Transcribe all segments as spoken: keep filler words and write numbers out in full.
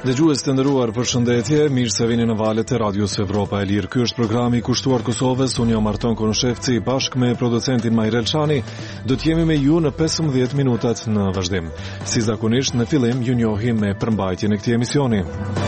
Dëgjues të nderuar, përshëndetje, mirë se vini në valët e Radios Evropa e Lirë. Ky është programi i kushtuar Kosovës. Unë jam Marton Konushevci, bashkë me producentin Majrel Shani. Do të jemi me ju në pesëmbëdhjetë minutat në vazhdim. Si zakonisht, në fillim ju njohim me përmbajtjen e këtij emisioni.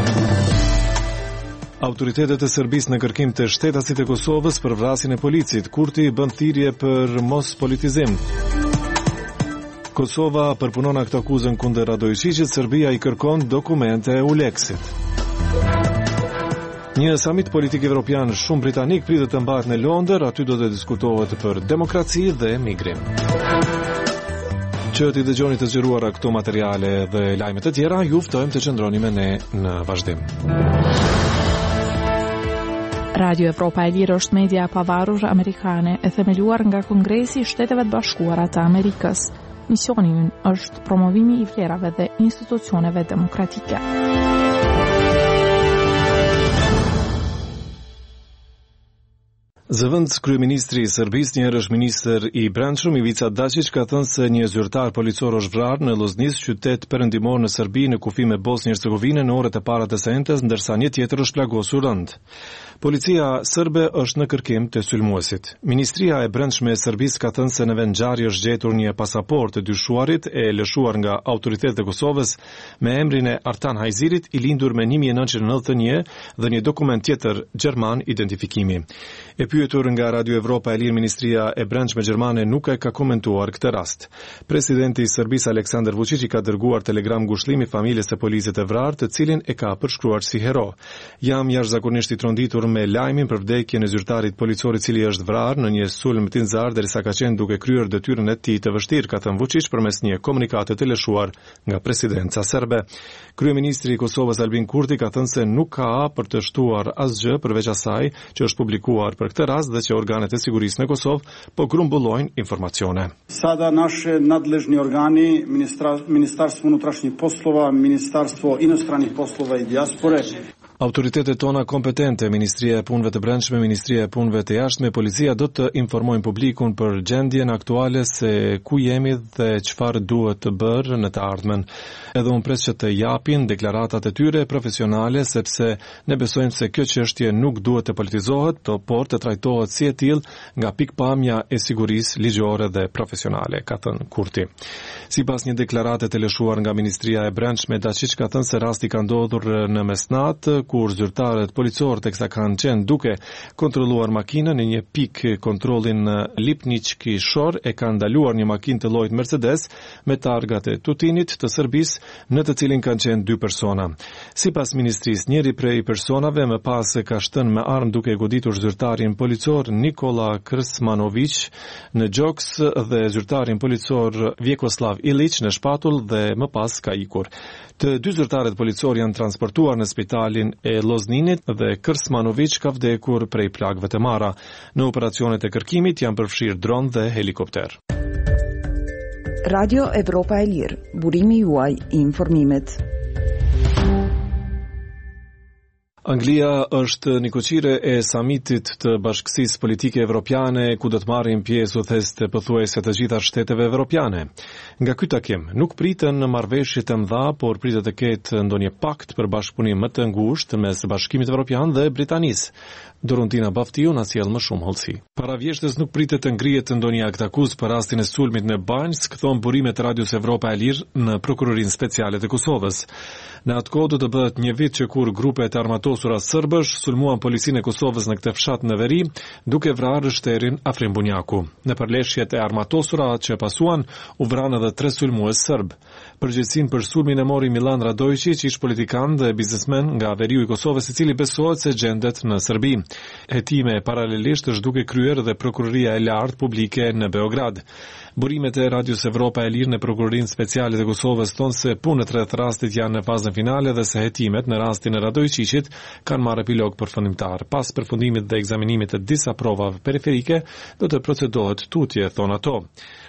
Autoritetet e Serbisë në kërkim të shtetasit e Kosovës për vrasjen e policit. Kurti bën thirrje për mos politizim. Kosova përpunon akt akuzën kundër Radojčićit, Serbia i kërkon dokumente e Uleksit. Një samit politik evropian shumë britanik pritet të mbahet në Londër, aty do të diskutohet për demokraci dhe migrim. Që t'i dëgjoni të zgjeruara këto materiale dhe lajmet e tjera, ju ftojmë të qëndroni me ne në vazhdim. Radio Evropa e Lirë është media e pavarur amerikane e themeluar nga Kongresi i Shteteve të Bashkuara të Amerikës. Misioni ynë është promovimi i vlerave dhe institucioneve demokratike. Zëvendës kryeministri i Serbisë, një herësh ministër i Brendshëm Ivica Dačić, ka thënë se një zyrtar policor është vrarë në Loznicë, qytet perëndimor në Serbi, në kufi me Bosnjë e Hercegovinë në orët e para të sentës, ndërsa një tjetër është plagosur rënd. Policia serbe është në kërkim të sulmuesit. Ministria e Brendshme e Serbisë ka thënë se në vend ngjarje është gjetur një pasaportë të dyshuarit e lëshuar nga autoritetet e Kosovës me emrin e Artan Hajzirit, i lindur me një mijë e nëntëqind e nëntëdhjetë e një dhe një dokument tjetër gjerman identifikimi. E pyetur nga Radio Evropa e Lirë, Ministria e Brendshme gjermane nuk e ka komentuar këtë rast. Presidenti i Serbisë Aleksandar Vučić i ka dërguar telegram ngushëllimi familjes së policit të vrarë, të cilin e ka përshkruar si hero. Jam jashtëzakonisht i tronditur me lajmin për vdekjen e zyrtarit policor i cili është vrarë në një sulm tinzar derisa ka qenë duke kryer detyrën e tij të vështirë, ka thënë Vučić përmes një komunikate të lëshuar nga presidenca serbe. Kryeministri i Kosovës Albin Kurti ka thënë se nuk ka për të shtuar asgjë përveç asaj që është publikuar për këtë rast dhe që organet e sigurisë në Kosovë po grumbullojnë informacione. Sada naše nadležni organi, Ministarstvo unutrašnjih poslova, Ministarstvo inostranih poslova i dijaspore, autoritetet tona kompetente, Ministria e Punëve të Brendshme, Ministria e Punëve të Jashtme, policia do të informojnë publikun për gjendjen aktuale se ku jemi dhe çfarë duhet të bërë në të ardhmen. Edhe unë pres që të japin deklaratat e tyre profesionale, sepse ne besojmë se kjo çështje nuk duhet të politizohet, por të trajtohet si e tillë nga pikpamja e sigurisë ligjore dhe profesionale, ka thënë Kurti. Sipas një deklarate të lëshuar nga Ministria e Brendshme, Dačić ka thënë se rasti ka ndodhur në mesnat, kur zyrtarët policor teksa kanë qenë duke kontrolluar makinën në një pikë kontrollin në Lipnički Shor, e kanë ndaluar një makinë të llojit Mercedes me targat e Tutinit të Serbisë, në të cilin kanë qenë dy persona. Sipas ministrisë, njëri prej personave më pas ka shtënë me armë duke goditur zyrtarin policor Nikola Krsmanović në gjoks dhe zyrtarin policor Vjekoslav Ilić në shpatull dhe më pas ka ikur. Të dy zyrtarët policor janë transportuar në spitalin e Lozninit dhe Krsmanović ka vdekur prej plagëve të marra. Në operacionet e kërkimit janë përfshirë dron dhe helikopter. Radio Evropa e Lirë, burimi juaj i informimit. Anglia është një koqire e samitit të Bashkësisë Politike Evropiane, ku do të marrin pjesë udhëheqësit pothuajse të gjitha shteteve evropiane. Nga ky takim nuk priten marrëveshje të mëdha, por pritet të ketë ndonjë pakt për bashkëpunim më të ngushtë mes Bashkimit Evropian dhe Britanisë. Dorontina Baftiu na sjell më shumë hollësi. Para vjeshtës nuk pritet të ngrihet ndonjë akt akuzë për rastin e sulmit në Banjsk, thon burimet e Radios Evropa e Lirë në Prokurorinë Speciale të Kosovës. Në atë kohë do të bëhet një vit që kur grupe të armatosura serbësh sulmuan policinë e Kosovës në këtë fshat në veri, duke vrarë shterin Afrim Bunjaku. Në përleshjet e armatosura që pasuan, u vranë edhe tre sulmues serb. Përgjegjësinë për sulmin e mori Milan Radojčić, ish politikan dhe biznesmen nga veriu i Kosovës, i cili besohet se gjendet në Serbi. Hetime paralelisht është duke kryer dhe prokuroria e lartë publike në Beograd. Burimet e Radios Evropa e Lirë në Prokurorinë Speciale të Kosovës thonë se punët rreth rastit janë në fazën finale dhe se hetimet në rastin e Radojčićit kanë marrë epilog përfundimtar. Pas përfundimit dhe ekzaminimit të disa provave periferike, do të procedohet tutje, thonë ato.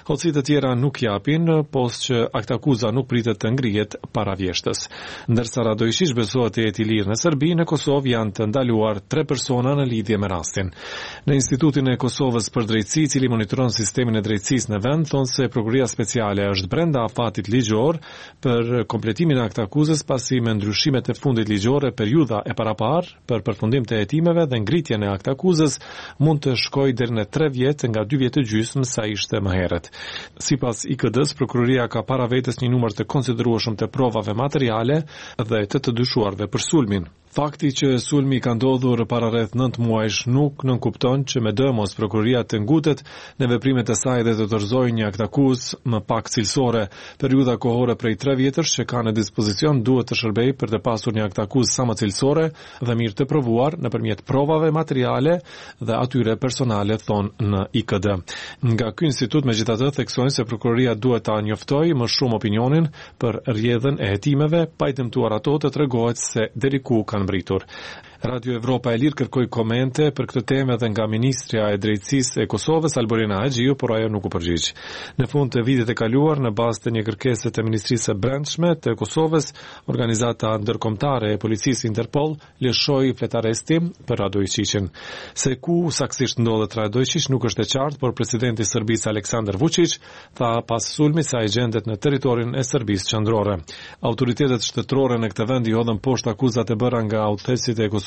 Hollësitë e tjera nuk japin, post që aktakuza nuk pritet të ngrihet para vjeshtës. Ndërsa radojshish besohet të jetë i lirë në Serbi, në Kosovë janë të ndaluar tre persona në lidhje me rastin. Në Institutin e Kosovës për Drejtësi, i cili monitoron sistemin e drejtësisë në vend, thonë se Prokuria Speciale është brenda afatit ligjor për kompletimin e aktakuzës pasi me ndryshimet e fundit ligjore periudha e parapar për përfundim të hetimeve dhe ngritjen e aktakuzës mund të shkojë deri në tre vjet nga dy vjet e gjysmë sa ishte më herët. Sipas I K D-s, prokuroria ka para vetes një numër të konsiderueshëm të provave materiale dhe të të dyshuarve për sulmin. Fakti që sulmi ka ndodhur para rreth nëntë muajsh nuk nënkupton që me dëmos prokuroria të ngutet në veprimet e saj dhe të dorëzojë një aktakuzë më pak cilësore. Periudha kohore prej tre vjetësh që ka në dispozicion duhet të shërbejë për të pasur një aktakuzë sa më cilësore dhe mirë të provuar nëpërmjet provave materiale dhe atyre personale, thon në I K D. Nga ky institut megjithatë theksojnë se prokuroria duhet ta njoftojë më shumë opinionin për rrjedhën e hetimeve, pa I dëmtuar ato të tregohet se deri ku kanë mbritur. Radio Evropa e Lirë kërkoi komente për këtë temë edhe nga Ministrja e Drejtësisë e Kosovës, Alborina Haxhiu, por ajo nuk u përgjigj. Në fund të vitit e kaluar, në bazë të një kërkese të Ministrisë së Brendshme të Kosovës, organizata ndërkombëtare e policisë Interpol lëshoi fletaresti për Radojqiqin. Se ku saktësisht ndodhet Radojqiq nuk është e qartë, por presidenti i Serbisë Aleksandar Vučić tha pas sulmit se ai gjendet në territorin e Serbisë qendrore. Autoritetet shtetërore në këtë vend I hodhën poshtë akuzat e bëra nga autoritetet e Kosovës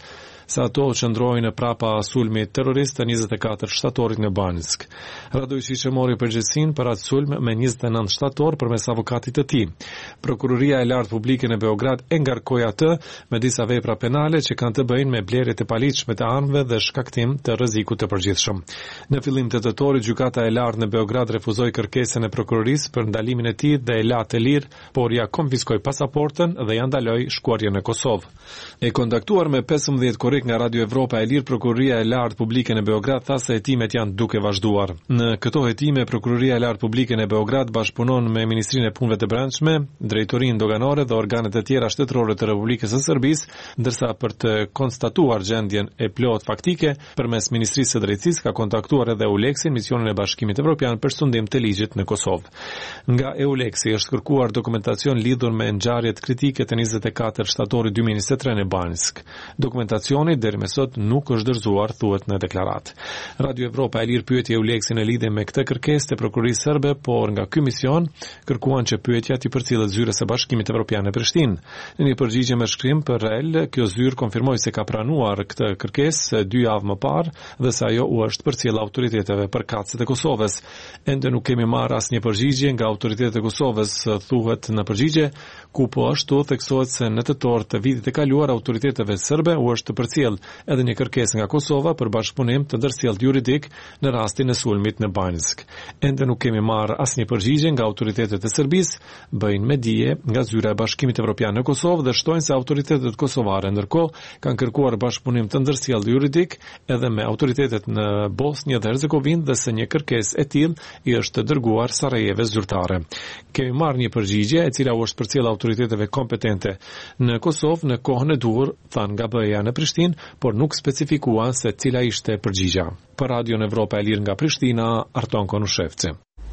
se ato qëndrojnë prapa sulmit terrorist të njëzet e katër shtatorit në Banjsk. Radojqiq mori përgjegjësinë për atë sulm me njëzet e nëntë shtator përmes avokatit të tij. Prokuroria e lartë publike në Beograd e ngarkoi atë me disa vepra penale që kanë të bëjnë me blerje të paligjshme të armëve dhe shkaktim të rrezikut të përgjithshëm. Në fillim të tetorit, gjykata e lartë në Beograd refuzoi kërkesën e prokurorisë për ndalimin e tij dhe e la të lirë, por ja konfiskoi pasaportën dhe ja ndaloi shkuarjen në Kosovë. E kontaktuar me pesëmbëdhjetë korrik nga Radio Evropa e Lirë, Prokuroria e Lartë Publike në Beograd tha se hetimet janë duke vazhduar. Në këto hetime, Prokuroria e Lartë Publike në Beograd bashkëpunon me Ministrinë e Punëve të Brendshme, Drejtorinë Doganore dhe organet e tjera shtetërore të Republikës së Serbisë, ndërsa për të konstatuar gjendjen e plot faktike, përmes Ministrisë së Drejtësisë ka kontaktuar edhe EULEX-in, misionin e Bashkimit Evropian për sundim të ligjit në Kosovë. Nga EULEX-i është kërkuar dokumentacion lidhur me ngjarjet kritike të njëzet e katër shtatorit dy mijë e njëzet e tre në Banjsk. Dokumentacioni deri më sot nuk është dorëzuar, thuhet në deklaratë. Radio Evropa e Lirë pyeti EULEX-in në lidhje me këtë kërkesë të prokurorisë serbe, por nga ky mision kërkuan që pyetja t'i përcjellet zyrës së Bashkimit Evropian në Prishtinë. Në një përgjigje me shkrim për R E L, kjo zyrë konfirmoi se ka pranuar këtë kërkesë dy javë më parë dhe se ajo u është përcjellë autoriteteve përkatëse të Kosovës. Ende nuk kemi marrë asnjë përgjigje nga autoritetet e Kosovës, thuhet në përgjigje, ku po ashtu theksohet se në tetor të vitit e kaluar autoriteteve serbe u është përcjell edhe një kërkesë nga Kosova për bashkëpunim të ndërsjellë juridik në rastin e sulmit në Banjsk. Ende nuk kemi marrë asnjë përgjigje nga autoritetet e Serbisë, bëjnë me dije nga zyra e Bashkimit Evropian në Kosovë dhe shtojnë se autoritetet kosovare ndërkohë kanë kërkuar bashkëpunim të ndërsjellë juridik edhe me autoritetet në Bosnjë dhe Hercegovinë dhe se një kërkesë e tillë i është dërguar Sarajeves zyrtare. Kemi marrë një përgjigje e cila u është përcjellë autoriteteve kompetente në Kosovë në kohën e duhur, than nga B E A në Prishtinë, por nuk specifikuan se cila ishte përgjigja. Për Radion Evropa e Lirë nga Prishtina, Arton Konushevci.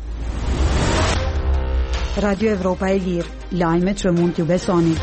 Radio Evropa e Lirë, lajmet që mund t'ju besoni.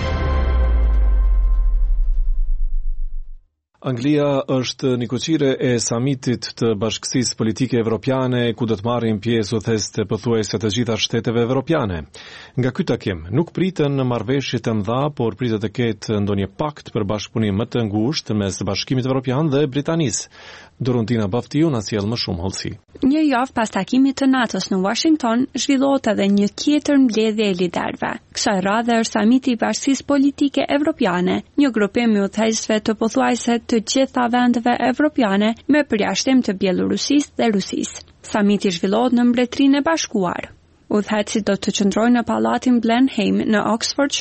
Anglia është nikoqire e samitit të Bashkësisë Politike Evropiane, ku do të marrin pjesë udhëheqësit pothuajse të gjitha shteteve evropiane. Nga ky takim nuk pritën marrëveshje të mëdha, por pritet të ketë ndonjë pakt për bashkëpunim më të ngushtë mes Bashkimit Evropian dhe Britanisë. Dorontina Baftiu na sjell më shumë hollësi. Një javë pas takimit të NATO-s në Washington, zhvillohet edhe një tjetër mbledhje e liderëve. Kësaj radhe është samiti i Bashkisë Politike Evropiane, një grupim i udhëheqësve të pothuajse të gjitha vendeve evropiane me përjashtim të Bielorusisë dhe Rusisë. Samiti zhvillohet në Mbretërinë e Bashkuar. Udhëheqësit do të qëndrojnë në pallatin Blenheim në Oxfordshire,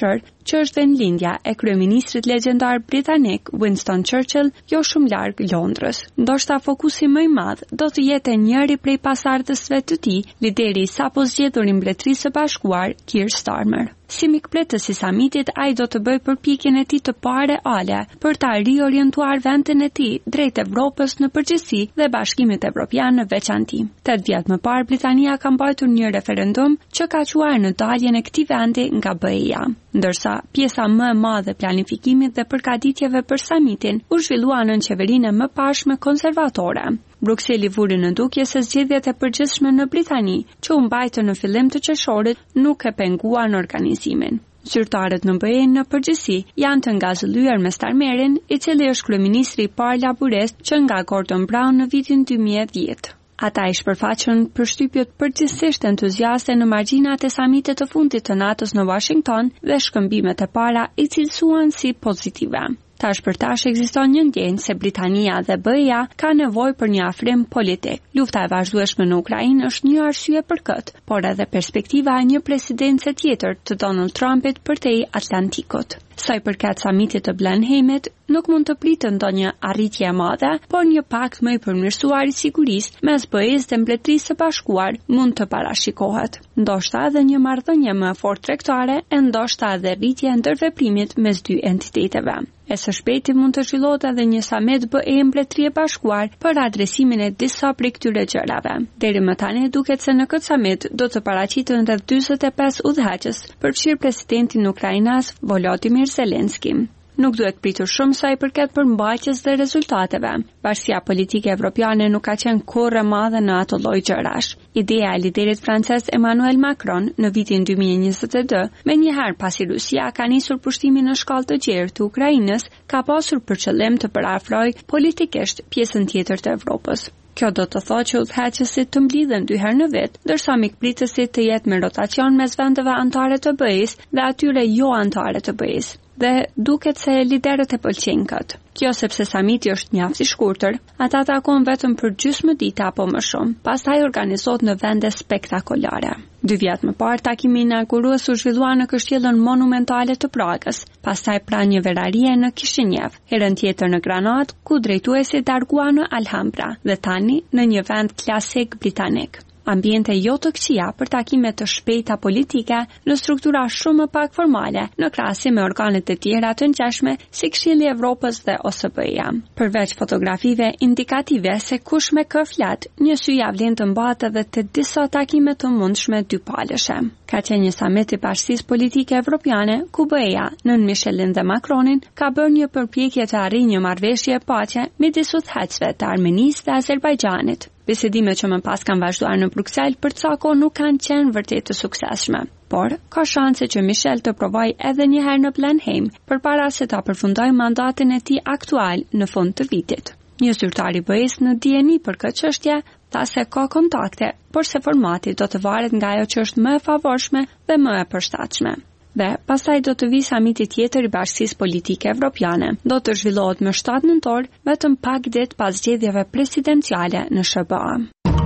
që është vendlindja e kryeministrit legjendar britanik Winston Churchill jo shumë larg Londrës. Ndoshta fokusi më i madh do të jetë njëri prej pasardhësve të tij, lideri i sapo zgjedhur i Mbretërisë së Bashkuar, Keir Starmer. Si mikpletës i samitit, ai do të bëjë përpjekjen e tij të parë ale për ta riorientuar vendin e tij drejt Evropës në përgjithësi dhe Bashkimit Evropian në veçantë. Tet vjet më parë, Britania ka mbajtur një referendum që ka quajtur në daljen e këtij vendi nga B E-ja, ndërsa pjesa më e madhe e planifikimit dhe përgatitjeve për samitin u zhvillua në qeverinë e mëparshme konservatore. Brukseli vuri në dukje se zgjedhjet e përgjithshme në Britani, që u mbajtën në fillim të qershorit, nuk e penguan organizimin. Zyrtarët në B E në përgjithësi janë të ngazëllyer me Starmerin, i cili është kryeministri i parë laburist që nga Gordon Brown në vitin dy mijë e dhjetë. Ata i shpërfaqën përshtypjet përgjithsisht entuziaste në margjinat e samitit të fundit të NATO-s në Washington dhe shkëmbimet e para i cilësuan si pozitive. Tash për tash ekziston një ndjenjë se Britania dhe B E-ja ka nevojë për një afrim politik. Lufta e vazhdueshme në Ukrainë është një arsye për këtë, por edhe perspektiva e një presidence tjetër të Donald Trumpit përtej Atlantikut. Sa i përket samitit të Blenheimit, nuk mund të pritet ndonjë arritje e madhe, por një pakt më i përmirësuar i sigurisë mes B E-s dhe Mbretërisë së Bashkuar mund të parashikohet. Ndoshta edhe një marrëdhënie më e fortë tregtare, e ndoshta edhe rritje e ndërveprimit mes dy entiteteve. E së shpejti mund të zhvillohet edhe një summit B E Mbretëri e Bashkuar për adresimin e disa prej këtyre gjërave. Deri më tani duket se në këtë summit do të paraqiten rreth dyzet e pesë udhëheqës, përfshirë presidentin ukrainas Volodymyr Zelensky. Nuk duhet pritur shumë sa i përket përmbajtjes dhe rezultateve. Bashkia politike evropiane nuk ka qenë kurrë e madhe në ato lloj gjërash. Ideja e liderit francez Emmanuel Macron në vitin dy mijë e njëzet e dy, me njëherë pasi Rusia ka nisur pushtimin në shkallë të gjerë të Ukrainës, ka pasur për qëllim të parafrojë politikisht pjesën tjetër të Evropës. Kjo do të thotë që udhëheqësit të mblidhen dy herë në vit, ndërsa mikpritësit të jetë me rotacion mes vendeve anëtare të B E-s dhe atyre jo anëtare të B E-s. Dhe duket se liderët e pëlqejnë këtë. Kjo sepse samiti është mjaft i shkurtër, ata takon vetëm për gjysmë dite apo më shumë, pastaj organizohet në vende spektakolare. Dy vjet më parë, takimi inaugurues u zhvillua në Kështjellën Monumentale të Pragës, pastaj pranë një verarie në Kishinev, herën tjetër në Granad, ku drejtuesi dargua në Alhambra, dhe tani në një vend klasik britanik. Ambiente jo të këqija për takime të shpejta politike në struktura shumë më pak formale, në krahasim me organet e tjera të ngjashme si Këshilli i Evropës dhe O S B E-ja. Përveç fotografive indikative se kush me kë flet, një sy ja vlen të mbahet edhe të disa takime të mundshme dypalëshe. Ka qenë një summit i Bashkisë Politike Evropiane, ku B E-ja, nën Michelin dhe Macronin, ka bërë një përpjekje të arrijë një marrëveshje paqe midis udhëheqësve të Armenisë dhe Azerbajxhanit. Bisedime që më pas kanë vazhduar në Bruksel për ca kohë nuk kanë qenë vërtet të suksesshme. Por, ka shanse që Michel të provojë edhe një herë në Blenheim përpara se ta përfundojë mandatin e tij aktual në fund të vitit. Një zyrtar i B E-s në dieni për këtë çështje tha se ka kontakte, por se formati do të varet nga ajo që është më e favorshme dhe më e përshtatshme. Dhe pastaj do të vi samiti tjetër i Bashkisë Politike Evropiane. Do të zhvillohet më shtatë nëntor, vetëm pak ditë pas zgjedhjeve presidenciale në S B A.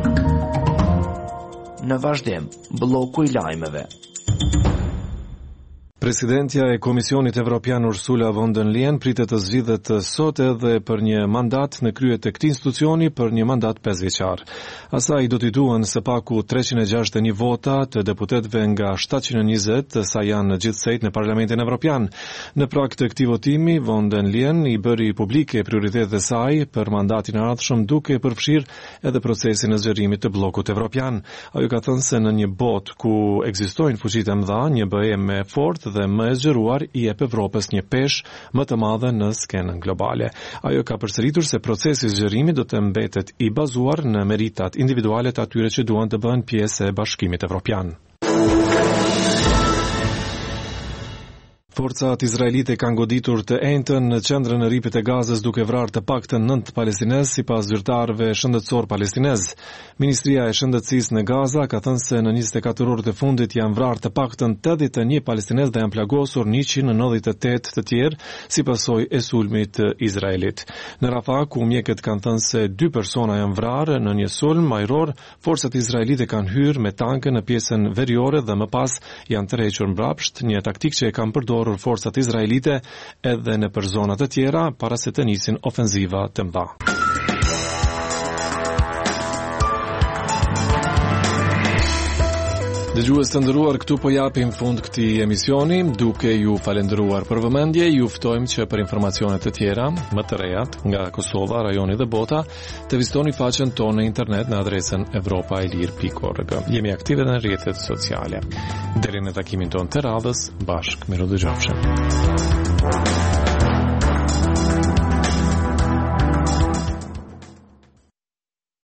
Në vazhdim, bloku i lajmeve. Presidentja e Komisionit Evropian Ursula von der Leyen pritet të zgjidhet sot edhe për një mandat në krye të këtij institucioni për një mandat pesëvjeçar. Asaj do t'i duhen së paku treqind e gjashtëdhjetë e një vota të deputetëve nga shtatëqind e njëzet sa janë gjithsejt në Parlamentin Evropian. Në prag të këtij votimi, von der Leyen i bëri publike prioritetet e saj për mandatin e ardhshëm, duke përfshirë edhe procesin e zgjerimit të bllokut evropian. Ajo ka thënë se në një botë ku ekzistojnë fuqitë e mëdha, një B E më fortë dhe më e zgjeruar i jep Evropës një peshë më të madhe në skenën globale. Ajo ka përsëritur se procesi i zgjerimit do të mbetet i bazuar në meritat individuale të atyre që duan të bëhen pjesë e Bashkimit Evropian. Forcat izraelite kanë goditur të enjtën në qendrën e ripit e Gazës duke vrarë të paktën nëntë palestinez sipas zyrtarëve shëndetësor palestinez. Ministria e Shëndetësisë në Gaza ka thënë se në njëzet e katër orët e fundit janë vrarë të paktën tetëdhjetë e një palestinez dhe janë plagosur njëqind e nëntëdhjetë e tetë të tjerë si pasojë e sulmit të Izraelit. Në Rafah, ku mjekët kanë thënë se dy persona janë vrarë në një sulm ajror, forcat izraelite kanë hyrë me tanke në pjesën veriore dhe më pas janë tërhequr mbrapsht, një taktikë që e kanë përdorur përdorur forcat izraelite edhe në për zonat e tjera para se të nisin ofenziva të mba. Dëgjues të nderuar, këtu po japim fund këtij emisioni, duke ju falendëruar për vëmendje. Ju ftojmë që për informacione të tjera, më të rejat nga Kosova, rajoni dhe bota, të vizitoni faqen tonë në internet në adresën evropa e lirë pikë org. Jemi aktive në rrjetet sociale. Deri në takimin tonë të radhës, bashkë miru dëgjofshim.